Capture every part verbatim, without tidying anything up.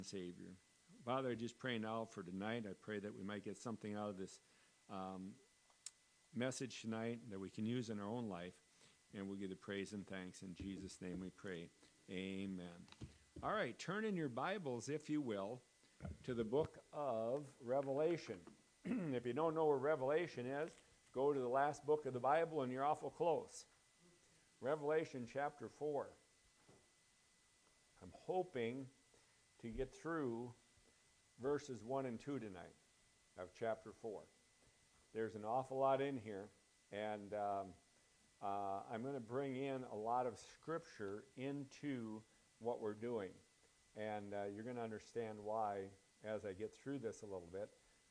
Savior. Father, I just pray now for tonight. I pray that we might get something out of this um, message tonight that we can use in our own life, and we'll give the praise and thanks. In Jesus' name we pray. Amen. All right, turn in your Bibles, if you will, to the book of Revelation. If you don't know where Revelation is, go to the last book of the Bible, and you're awful close. Revelation chapter four. I'm hoping to get through verses one and two tonight of chapter four. There's an awful lot in here, and um, uh, I'm going to bring in a lot of scripture into what we're doing, and uh, you're going to understand why as I get through this a little bit.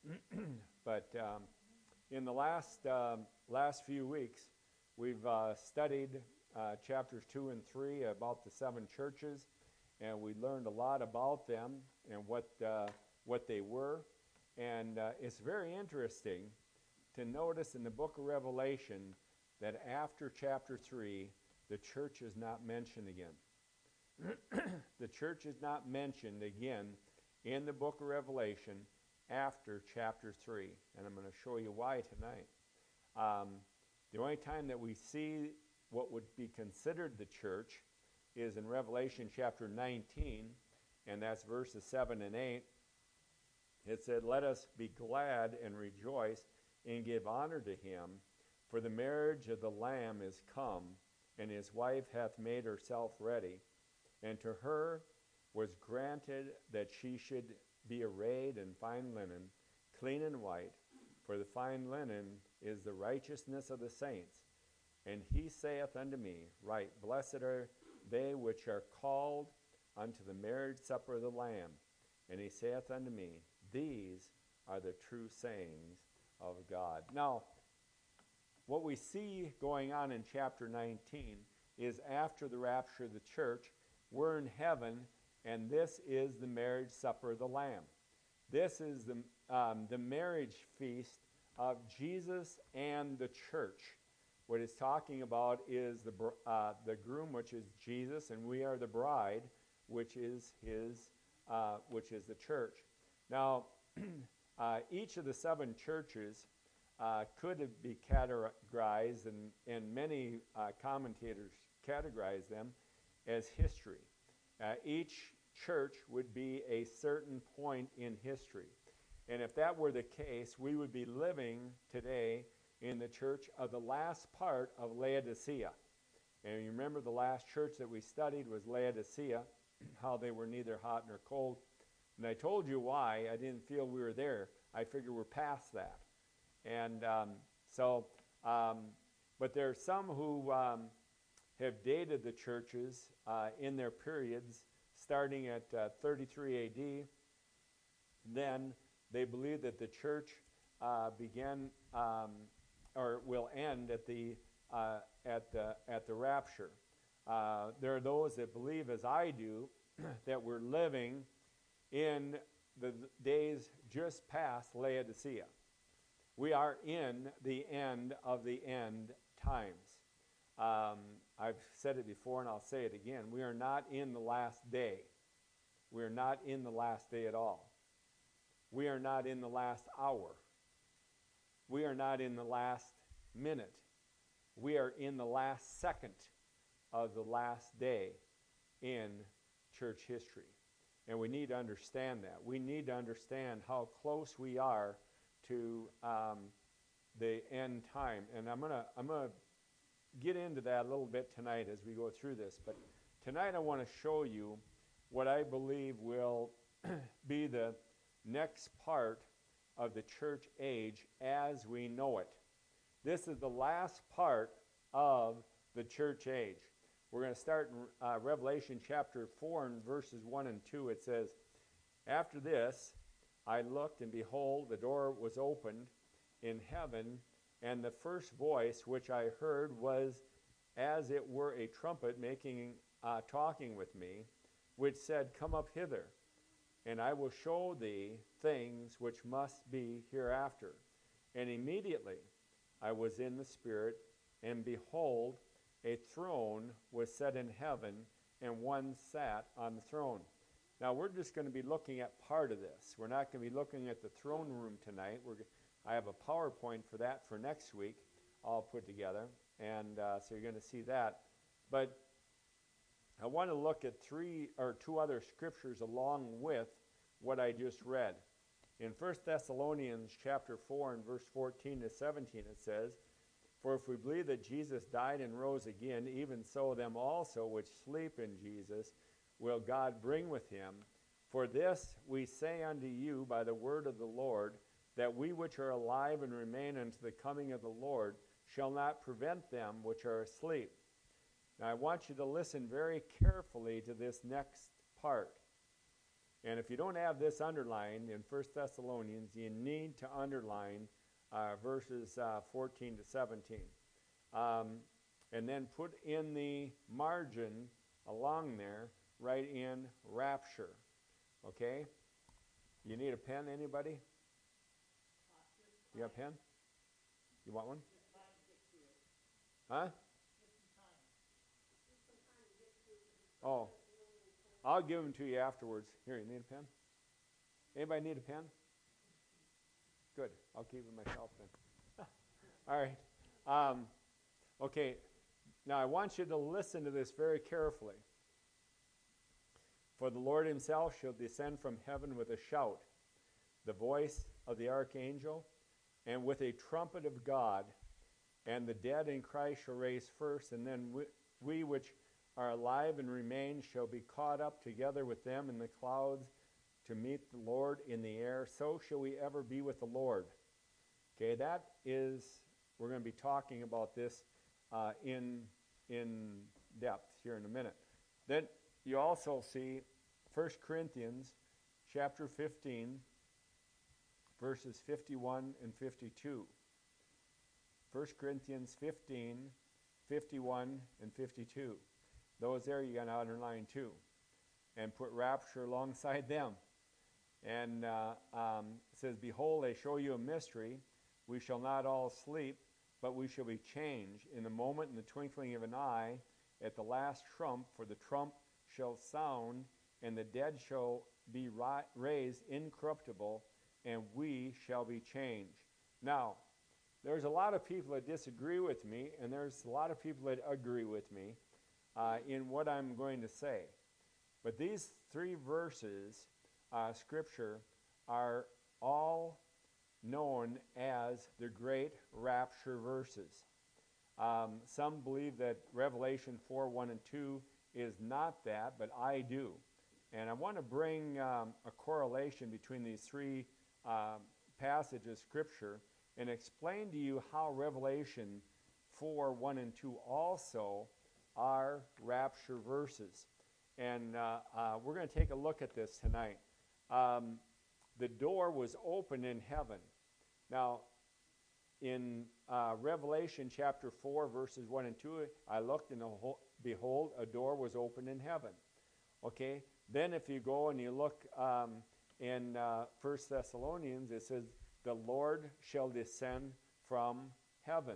But um, in the last um, last few weeks, we've uh, studied uh, chapters two and three about the seven churches, and we learned a lot about them and what uh, what they were. And uh, it's very interesting to notice in the book of Revelation that after chapter three, the church is not mentioned again. The church is not mentioned again in the book of Revelation after chapter three. And I'm going to show you why tonight. Um, the only time that we see what would be considered the church is in Revelation chapter nineteen, and that's verses seven and eight. It said, "Let us be glad and rejoice and give honor to him, for the marriage of the Lamb is come, and his wife hath made herself ready. And to her was granted that she should be arrayed in fine linen, clean and white, for the fine linen is the righteousness of the saints. And he saith unto me, Right, blessed are they which are called unto the marriage supper of the Lamb. And he saith unto me, These are the true sayings of God." Now, what we see going on in chapter nineteen is after the rapture of the church, we're in heaven, and this is the marriage supper of the Lamb. This is the, um, the marriage feast of Jesus and the church. What it's talking about is the uh, the groom, which is Jesus, and we are the bride, which is his, uh, which is the church. Now, uh, each of the seven churches uh, could be categorized, and and many uh, commentators categorize them as history. Uh, each church would be a certain point in history, and if that were the case, we would be living today in the church of the last part of Laodicea. And you remember the last church that we studied was Laodicea, how they were neither hot nor cold. And I told you why. I didn't feel we were there. I figure we're past that. And um, so, um, but there are some who um, have dated the churches uh, in their periods starting at uh, thirty-three A D. Then they believe that the church uh, began um, or will end at the uh, at the at the rapture. Uh, there are those that believe, as I do, that we're living in the days just past Laodicea. We are in the end of the end times. Um, I've said it before, and I'll say it again. We are not in the last day. We are not in the last day at all. We are not in the last hour. We are not in the last minute. We are in the last second of the last day in church history. And we need to understand that. We need to understand how close we are to um, the end time. And I'm going to I'm going to get into that a little bit tonight as we go through this. But tonight I want to show you what I believe will be the next part of the church age as we know it. This is the last part of the church age. We're going to start in uh, Revelation chapter four and verses one and two. It says, "After this I looked, and behold, the door was opened in heaven, and the first voice which I heard was as it were a trumpet making, uh, talking with me, which said, Come up hither, and I will show thee things which must be hereafter. And immediately I was in the Spirit, and behold, a throne was set in heaven, and one sat on the throne. Now, we're just going to be looking at part of this. We're not going to be looking at the throne room tonight. We're, I have a PowerPoint for that for next week, all put together, and uh, so you're going to see that. But I want to look at three or two other scriptures along with what I just read. In First Thessalonians chapter four and verse fourteen to seventeen, it says, "For if we believe that Jesus died and rose again, even so them also which sleep in Jesus will God bring with him. For this we say unto you by the word of the Lord, that we which are alive and remain unto the coming of the Lord shall not prevent them which are asleep." Now I want you to listen very carefully to this next part. And if you don't have this underlined in First Thessalonians, you need to underline uh, verses uh, fourteen to seventeen. Um, and then put in the margin along there, write in rapture. Okay? You need a pen, anybody? You have a pen? You want one? Huh? Oh. I'll give them to you afterwards. Here, you need a pen? Anybody need a pen? Good. I'll keep it myself then. All right. Um, okay. Now, I want you to listen to this very carefully. "For the Lord himself shall descend from heaven with a shout, the voice of the archangel, and with a trumpet of God, and the dead in Christ shall raise first, and then we, we which are alive and remain shall be caught up together with them in the clouds to meet the Lord in the air. So shall we ever be with the Lord." Okay, that is, we're going to be talking about this uh, in, in depth here in a minute. Then you also see First Corinthians chapter fifteen, verses fifty-one and fifty-two. First Corinthians fifteen, fifty-one and fifty-two. Those there you got to underline too. And put rapture alongside them. And uh, um, it says, "Behold, I show you a mystery. We shall not all sleep, but we shall be changed in a moment, in the twinkling of an eye, at the last trump. For the trump shall sound, and the dead shall be ri- raised incorruptible, and we shall be changed." Now, there's a lot of people that disagree with me, and there's a lot of people that agree with me uh, in what I'm going to say. But these three verses, uh, Scripture, are all known as the great rapture verses. Um, some believe that Revelation four, one and two is not that, but I do. And I want to bring um, a correlation between these three um, passages of Scripture and explain to you how Revelation four, one and two also are rapture verses. And uh, uh, we're going to take a look at this tonight. Um, the door was open in heaven. Now, in uh, Revelation chapter four, verses one and two, I looked and behold, a door was opened in heaven. Okay? Then if you go and you look um, in uh, First Thessalonians, it says, "The Lord shall descend from heaven."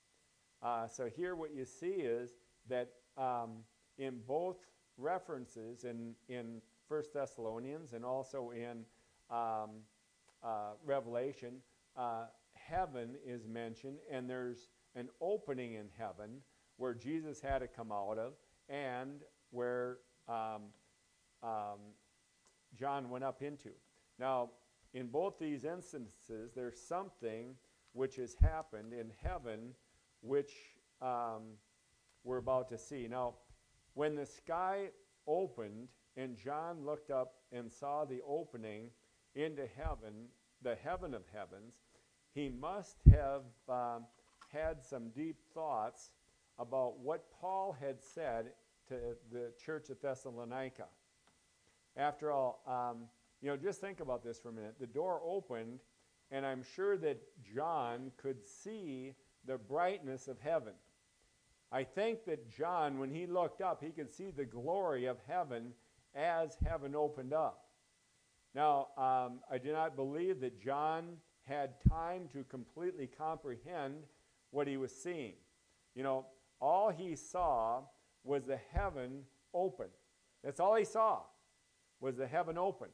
Uh, so here what you see is that um, in both references, in, in First Thessalonians and also in um, uh, Revelation, uh, heaven is mentioned, and there's an opening in heaven where Jesus had to come out of, and where um, um, John went up into. Now, in both these instances, there's something which has happened in heaven which um, we're about to see. Now, when the sky opened and John looked up and saw the opening into heaven, the heaven of heavens, he must have um, had some deep thoughts about what Paul had said to the church at Thessalonica. After all, um, you know, just think about this for a minute. The door opened, and I'm sure that John could see the brightness of heaven. I think that John, when he looked up, he could see the glory of heaven as heaven opened up. Now, um, I do not believe that John had time to completely comprehend what he was seeing. You know, all he saw was the heaven open. That's all he saw, was the heaven open.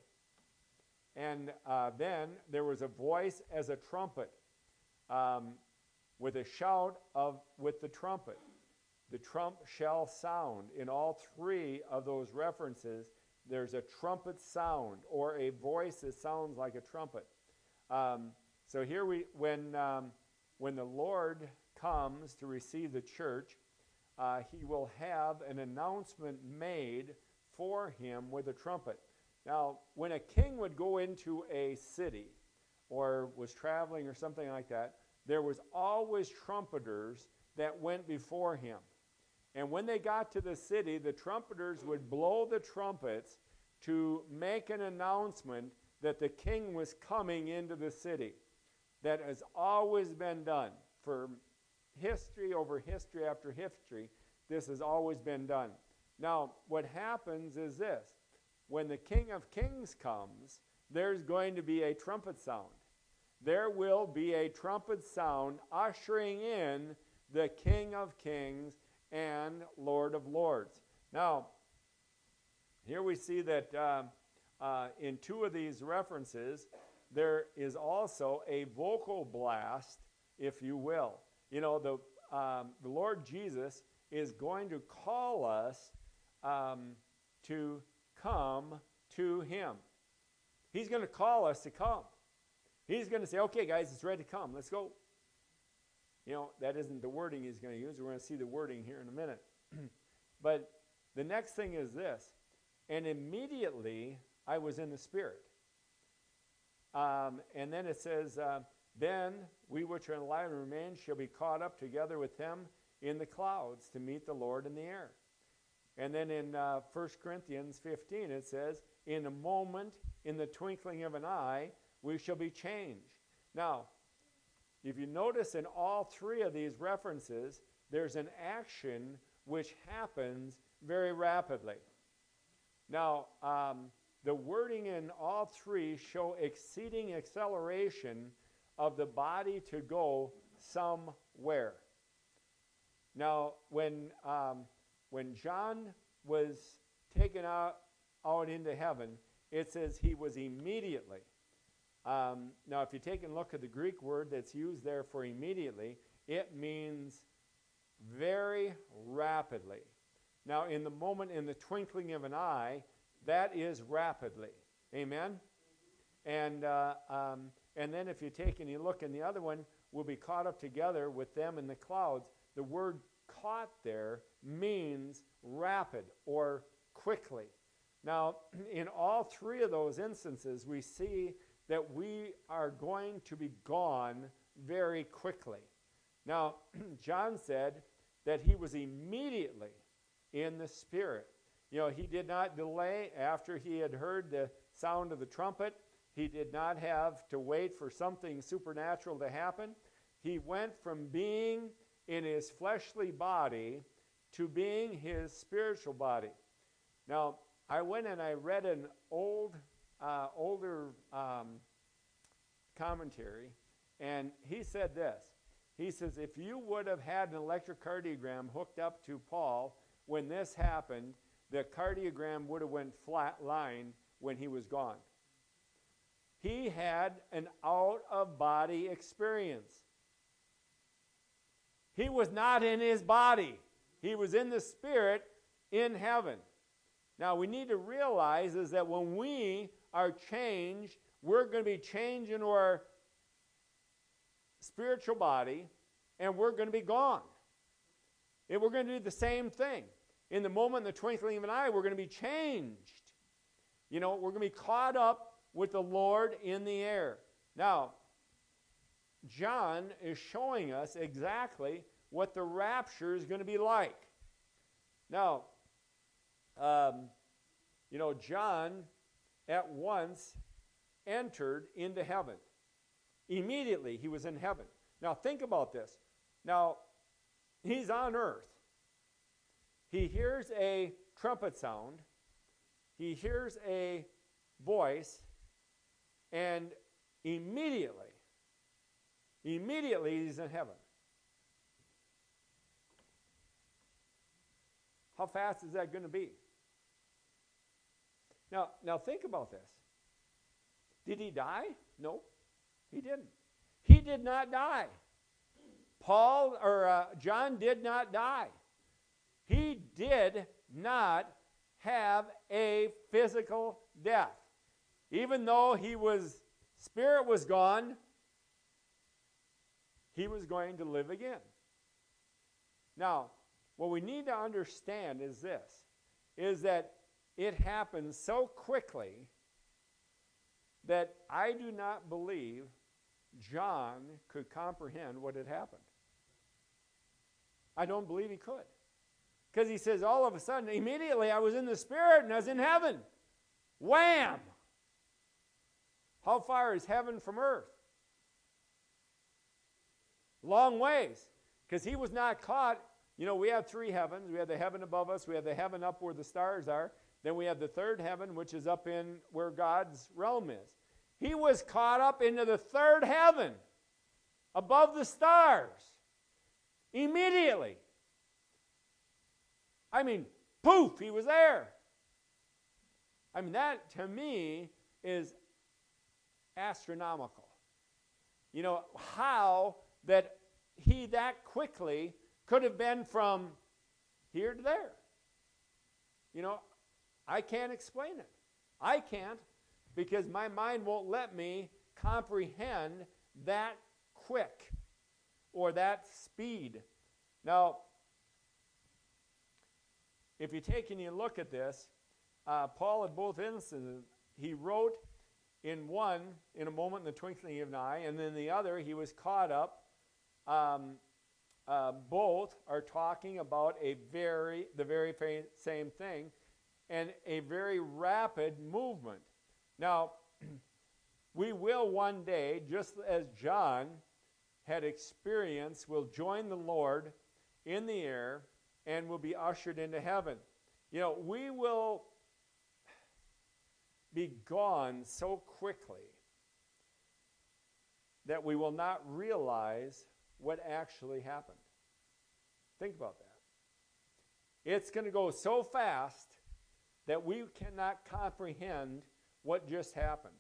And uh, then there was a voice as a trumpet, um, with a shout of with the trumpet. The trump shall sound. In all three of those references, there's a trumpet sound or a voice that sounds like a trumpet. Um, so here we, when um, when the Lord comes to receive the church, uh, he will have an announcement made for him with a trumpet. Now, when a king would go into a city or was traveling or something like that, there was always trumpeters that went before him. And when they got to the city, the trumpeters would blow the trumpets to make an announcement that the king was coming into the city. That has always been done. For history over history after history, this has always been done. Now, what happens is this. When the King of Kings comes, there's going to be a trumpet sound. There will be a trumpet sound ushering in the King of Kings and Lord of Lords. Now, here we see that uh, uh, in two of these references, there is also a vocal blast, if you will. You know, the, um, the Lord Jesus is going to call us um, to come to him. He's going to call us to come. He's going to say, okay, guys, it's ready to come. Let's go. You know, that isn't the wording he's going to use. We're going to see the wording here in a minute. But the next thing is this. And immediately I was in the Spirit. Um, and then it says, uh, then we which are alive and remain shall be caught up together with them in the clouds to meet the Lord in the air. And then in uh, First Corinthians fifteen it says, in a moment, in the twinkling of an eye, we shall be changed. Now, if you notice in all three of these references, there's an action which happens very rapidly. Now, um, the wording in all three show exceeding acceleration of the body to go somewhere. Now, when um, when John was taken out, out into heaven, it says he was immediately. Um, now, if you take a look at the Greek word that's used there for immediately, it means very rapidly. Now, in the moment, in the twinkling of an eye, that is rapidly. Amen? And uh, um, and then if you take and you look in the other one, we'll be caught up together with them in the clouds. The word caught there means rapid or quickly. Now, in all three of those instances, we see that we are going to be gone very quickly. Now, John said that he was immediately in the Spirit. You know, he did not delay after he had heard the sound of the trumpet. He did not have to wait for something supernatural to happen. He went from being in his fleshly body to being his spiritual body. Now, I went and I read an old, uh, older um, commentary, and he said this. He says, if you would have had an electrocardiogram hooked up to Paul when this happened, the cardiogram would have went flat line when he was gone. He had an out-of-body experience. He was not in his body. He was in the Spirit in heaven. Now, we need to realize is that when we are changed, we're going to be changed into our spiritual body, and we're going to be gone. And we're going to do the same thing. In the moment, in the twinkling of an eye, we're going to be changed. You know, we're going to be caught up with the Lord in the air. Now, John is showing us exactly what the rapture is going to be like. Now, um, you know, John at once entered into heaven. Immediately, he was in heaven. Now, think about this. Now, he's on earth. He hears a trumpet sound. He hears a voice. And immediately, immediately he's in heaven. How fast is that going to be? Now, now think about this. Did he die? No, he didn't. He did not die. Paul or uh, John did not die. He did not have a physical death. Even though he was, spirit was gone, he was going to live again. Now, what we need to understand is this, is that it happened so quickly that I do not believe John could comprehend what had happened. I don't believe he could. Because he says all of a sudden, immediately I was in the Spirit and I was in heaven. Wham! How far is heaven from earth? Long ways. Because he was not caught. You know, we have three heavens. We have the heaven above us. We have the heaven up where the stars are. Then we have the third heaven, which is up in where God's realm is. He was caught up into the third heaven, above the stars, immediately. I mean, poof, he was there. I mean, that to me is astronomical. You know, how that he that quickly could have been from here to there. You know, I can't explain it. I can't, because my mind won't let me comprehend that quick or that speed. Now, if you take and you look at this, uh, Paul at both instances, he wrote in one, in a moment in the twinkling of an eye, and then the other, he was caught up. Um, uh, both are talking about a very, the very fa- same thing, and a very rapid movement. Now, we will one day, just as John had experienced, will join the Lord in the air and will be ushered into heaven. You know, we will be gone so quickly that we will not realize what actually happened. Think about that. It's going to go so fast that we cannot comprehend what just happened.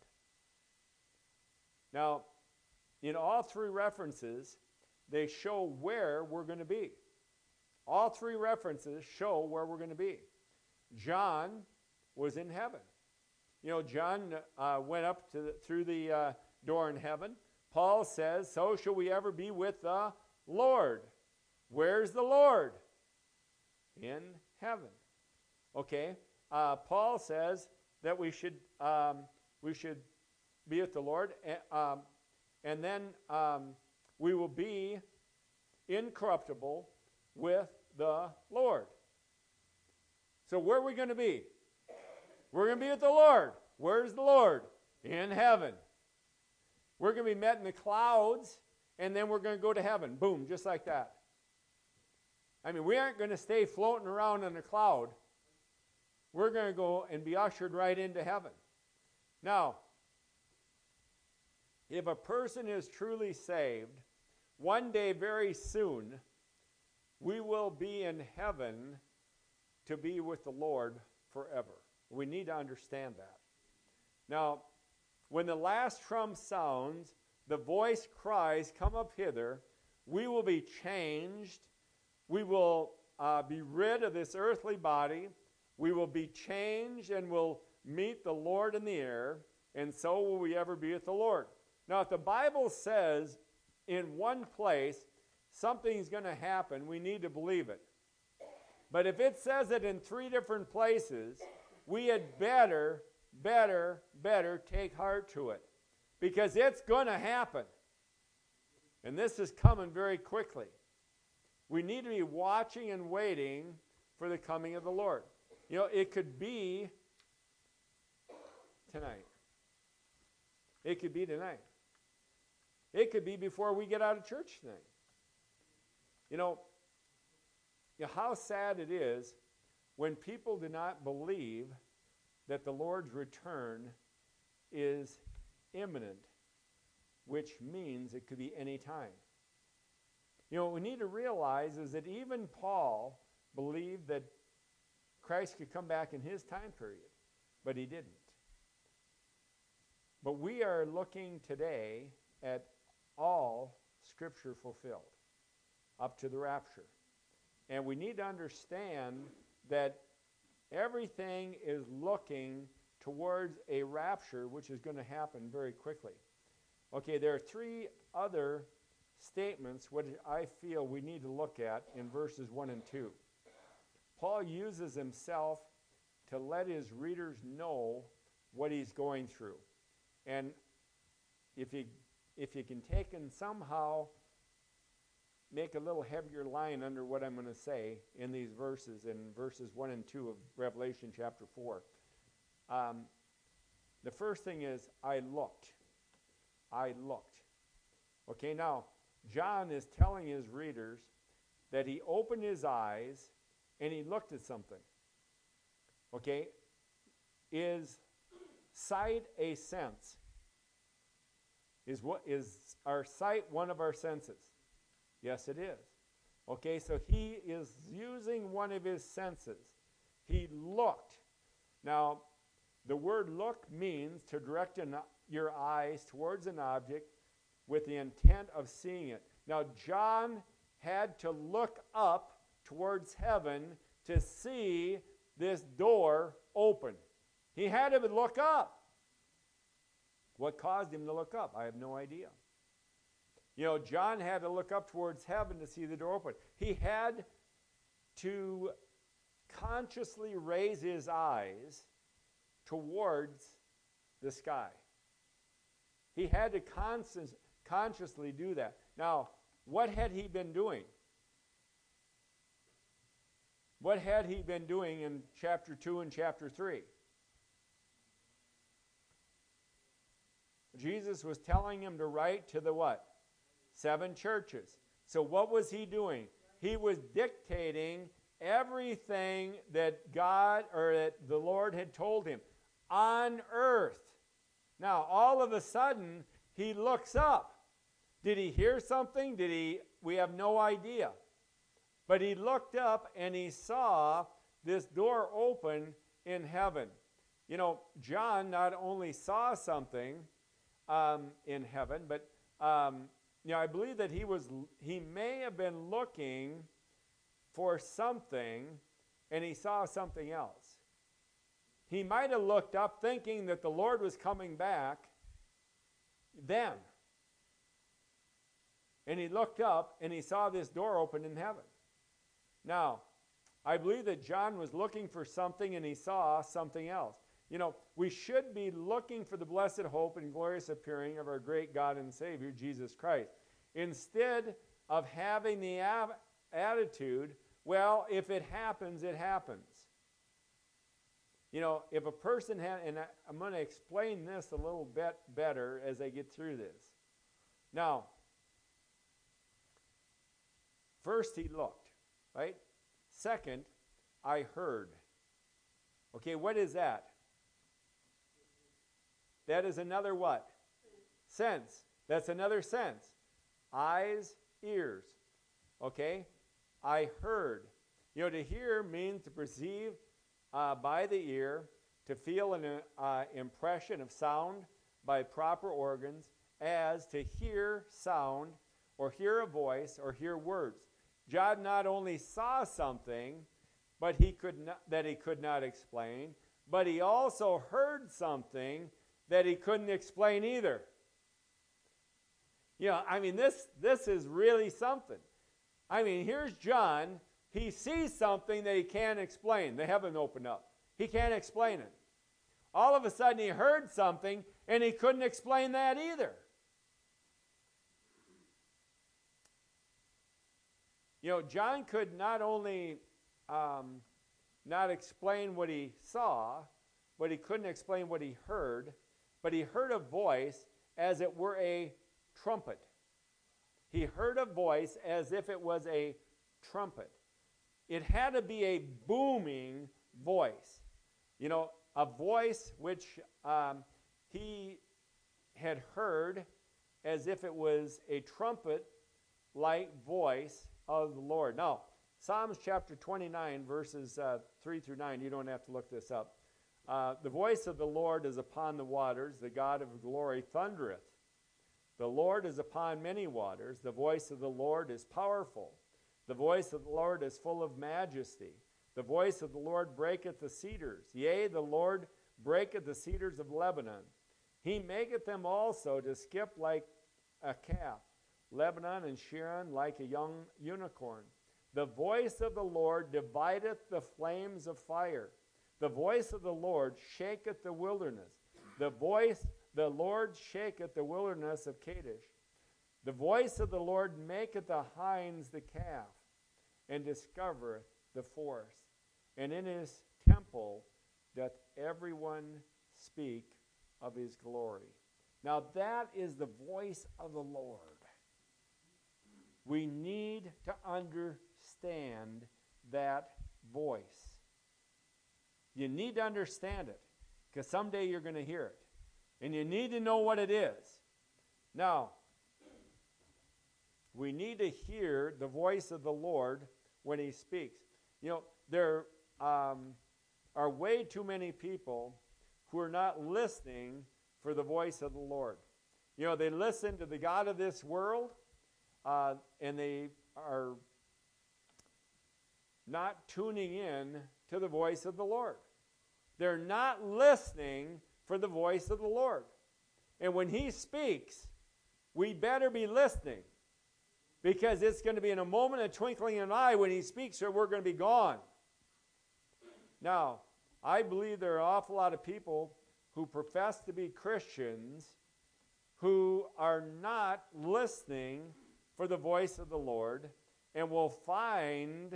Now, in all three references, they show where we're going to be. All three references show where we're going to be. John was in heaven. You know, John uh, went up to the, through the uh, door in heaven. Paul says, so shall we ever be with the Lord. Where's the Lord? In heaven. Okay. Uh, Paul says that we should um, we should be with the Lord, um, and then um, we will be incorruptible with the Lord. So where are we going to be? We're going to be with the Lord. Where's the Lord? In heaven. We're going to be met in the clouds, and then we're going to go to heaven. Boom, just like that. I mean, we aren't going to stay floating around in a cloud. We're going to go and be ushered right into heaven. Now, if a person is truly saved, one day very soon, we will be in heaven to be with the Lord forever. We need to understand that. Now, when the last trump sounds, the voice cries, come up hither, we will be changed. We will uh, be rid of this earthly body. We will be changed and will meet the Lord in the air, and so will we ever be with the Lord. Now, if the Bible says in one place something's going to happen, we need to believe it. But if it says it in three different places, we had better, better, better take heart to it, because it's going to happen. And this is coming very quickly. We need to be watching and waiting for the coming of the Lord. You know, it could be tonight. It could be tonight. It could be before we get out of church tonight. You know, you know how sad it is when people do not believe that the Lord's return is imminent, which means it could be any time. You know, what we need to realize is that even Paul believed that Christ could come back in his time period. but he didn't. But we are looking today at all Scripture fulfilled up to the rapture. And we need to understand that everything is looking towards a rapture, which is going to happen very quickly. Okay, there are three other statements which I feel we need to look at in verses one and two. Paul uses himself to let his readers know what he's going through. And if you, if you can take and somehow make a little heavier line under what I'm going to say in these verses, in verses one and two of Revelation chapter four. Um, the first thing is, I looked. I looked. Okay, now, John is telling his readers that he opened his eyes and he looked at something. Okay, is sight a sense? Is what is our sight one of our senses? Yes, it is. Okay, so he is using one of his senses. He looked. Now, the word look means to direct an, your eyes towards an object with the intent of seeing it. Now, John had to look up towards heaven to see this door open. He had to look up. What caused him to look up? I have no idea. You know, John had to look up towards heaven to see the door open. He had to consciously raise his eyes towards the sky. He had to conscious, consciously do that. Now, what had he been doing? What had he been doing in chapter two and chapter three? Jesus was telling him to write to the what? Seven churches. So what was he doing? He was dictating everything that God or that the Lord had told him on earth. Now, all of a sudden, he looks up. Did he hear something? Did he? We have no idea. But he looked up and he saw this door open in heaven. You know, John not only saw something um, in heaven, but um, you know, I believe that he was. He may have been looking for something, and he saw something else. He might have looked up thinking that the Lord was coming back then. And he looked up and he saw this door open in heaven. Now, I believe that John was looking for something and he saw something else. You know, we should be looking for the blessed hope and glorious appearing of our great God and Savior, Jesus Christ. Instead of having the av- attitude, well, if it happens, it happens. You know, if a person had, and I, I'm going to explain this a little bit better as I get through this. Now, first he looked, right? Second, I heard. Okay, what is that? That is another what? Sense. That's another sense. Eyes, ears. Okay? I heard. You know, to hear means to perceive uh, by the ear, to feel an uh, impression of sound by proper organs, as to hear sound, or hear a voice, or hear words. John not only saw something, but he could not, that he could not explain, but he also heard something that he couldn't explain either. You know, I mean, this this is really something. I mean, here's John. He sees something that he can't explain. The heaven opened up. He can't explain it. All of a sudden, he heard something, and he couldn't explain that either. You know, John could not only um, not explain what he saw, but he couldn't explain what he heard, but he heard a voice as it were a trumpet. He heard a voice as if it was a trumpet. It had to be a booming voice. You know, a voice which um, he had heard as if it was a trumpet-like voice of the Lord. Now, Psalms chapter twenty-nine, verses uh, three through nine, you don't have to look this up. Uh, the voice of the Lord is upon the waters. The God of glory thundereth. The Lord is upon many waters. The voice of the Lord is powerful. The voice of the Lord is full of majesty. The voice of the Lord breaketh the cedars. Yea, the Lord breaketh the cedars of Lebanon. He maketh them also to skip like a calf. Lebanon and Sharon like a young unicorn. The voice of the Lord divideth the flames of fire. The voice of the Lord shaketh the wilderness. The voice, the Lord shaketh the wilderness of Kadesh. The voice of the Lord maketh the hinds the calf, and discovereth the forest. And in his temple doth everyone speak of his glory. Now that is the voice of the Lord. We need to understand that voice. You need to understand it, because someday you're going to hear it. And you need to know what it is. Now, we need to hear the voice of the Lord when he speaks. You know, there um, are way too many people who are not listening for the voice of the Lord. You know, they listen to the God of this world, uh, and they are not tuning in to the voice of the Lord. They're not listening for the voice of the Lord. And when he speaks, we better be listening, because it's going to be in a moment, a twinkling of an eye when he speaks, or we're going to be gone. Now, I believe there are an awful lot of people who profess to be Christians who are not listening for the voice of the Lord, and will find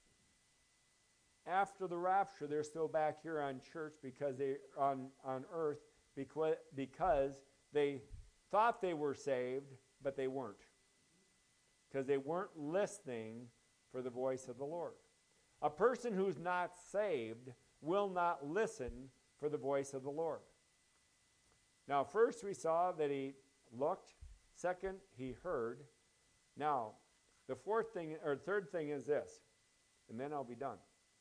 after the rapture they're still back here on church because they on on earth because because they thought they were saved, but they weren't, because they weren't listening for the voice of the Lord. A person who's not saved will not listen for the voice of the Lord. Now, first we saw that he looked. Second, he heard. Now, the fourth thing, or third thing is this, and then I'll be done.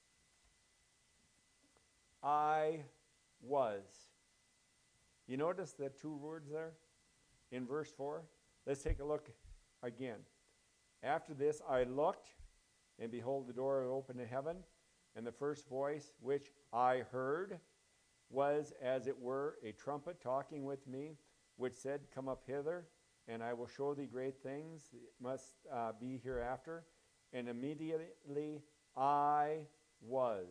I was. You notice the two words there in verse four? Let's take a look again. After this, I looked, and behold, the door opened in heaven, and the first voice which I heard was, as it were, a trumpet talking with me, which said, Come up hither, and I will show thee great things that must uh, be hereafter. And immediately I was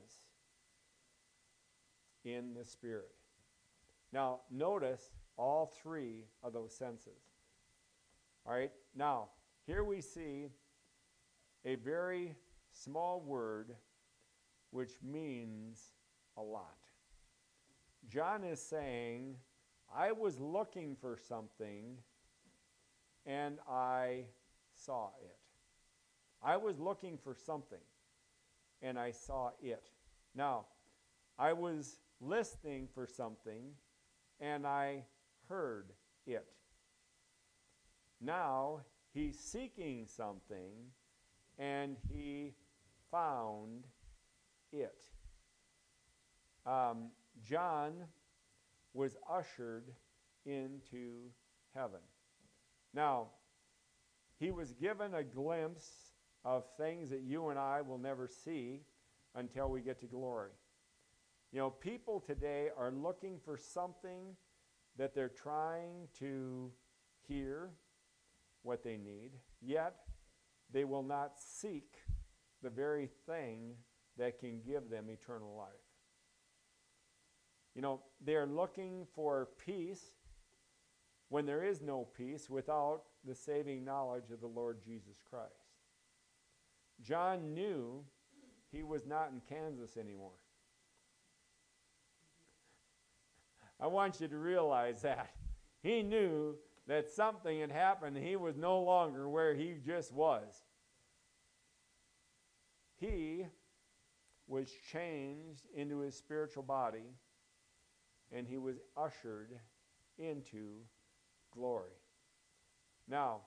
in the Spirit. Now, notice all three of those senses. All right, now, here we see a very small word which means a lot. John is saying, I was looking for something and I saw it. I was looking for something and I saw it. Now, I was listening for something and I heard it. Now, he's seeking something and he found it. Um, John was ushered into heaven. Now, he was given a glimpse of things that you and I will never see until we get to glory. You know, people today are looking for something that they're trying to hear what they need, yet they will not seek the very thing that can give them eternal life. You know, they're looking for peace when there is no peace without the saving knowledge of the Lord Jesus Christ. John knew he was not in Kansas anymore. I want you to realize that. He knew that something had happened. He was no longer where he just was. He was changed into his spiritual body, and he was ushered into glory. Now,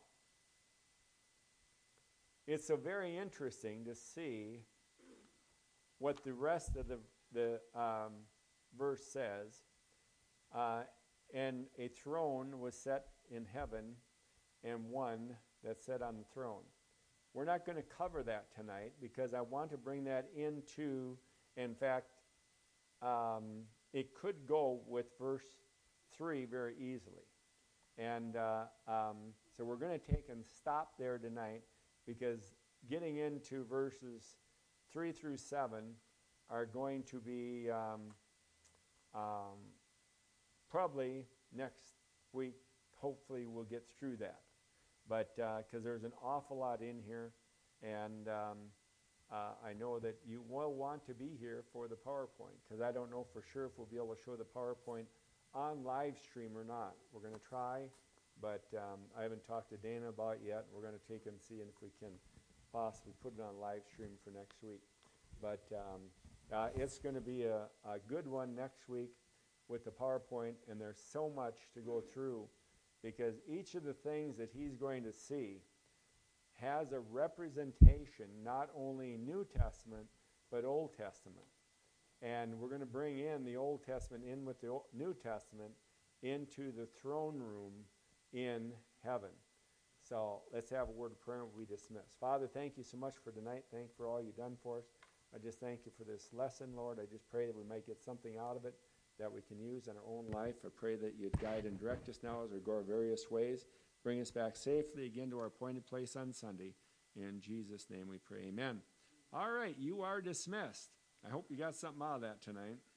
it's so very interesting to see what the rest of the, the um, verse says, uh, and a throne was set in heaven, and one that sat on the throne. We're not going to cover that tonight because I want to bring that into, in fact, um, it could go with verse three very easily. And uh, um, so we're going to take and stop there tonight because getting into verses three through seven are going to be um, um, probably next week. Hopefully we'll get through that. But because uh, there's an awful lot in here, and um, uh, I know that you will want to be here for the PowerPoint, because I don't know for sure if we'll be able to show the PowerPoint on live stream or not. We're going to try, but um, I haven't talked to Dana about it yet. We're going to take and see if we can possibly put it on live stream for next week. But um, uh, it's going to be a, a good one next week with the PowerPoint, and there's so much to go through, because each of the things that he's going to see has a representation, not only New Testament, but Old Testament. And we're going to bring in the Old Testament in with the Old, New Testament into the throne room in heaven. So let's have a word of prayer and we dismiss. Father, thank you so much for tonight. Thank you for all you've done for us. I just thank you for this lesson, Lord. I just pray that we might get something out of it that we can use in our own life. I pray that you'd guide and direct us now as we go our various ways. Bring us back safely again to our appointed place on Sunday. In Jesus' name we pray, amen. All right, you are dismissed. I hope you got something out of that tonight.